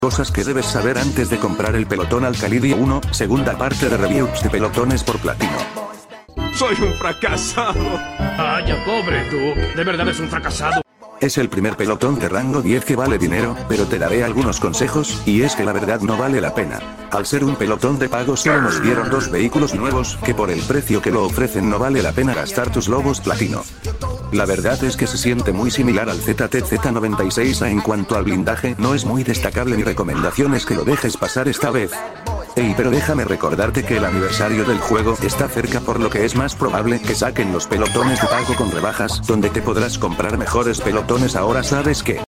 Cosas que debes saber antes de comprar el pelotón Alcalidia 1, segunda parte de reviews de pelotones por platino. Soy un fracasado. Vaya, pobre tú. De verdad es un fracasado. Es el primer pelotón de rango 10 que vale dinero, pero te daré algunos consejos, y es que la verdad no vale la pena. Al ser un pelotón de pago solo nos dieron 2 vehículos nuevos, que por el precio que lo ofrecen no vale la pena gastar tus lobos platino. La verdad es que se siente muy similar al ZTZ96 en cuanto al blindaje, no es muy destacable. Mi recomendación es que lo dejes pasar esta vez. Ey, pero déjame recordarte que el aniversario del juego está cerca, por lo que es más probable que saquen los pelotones de pago con rebajas, donde te podrás comprar mejores pelotones. Ahora sabes que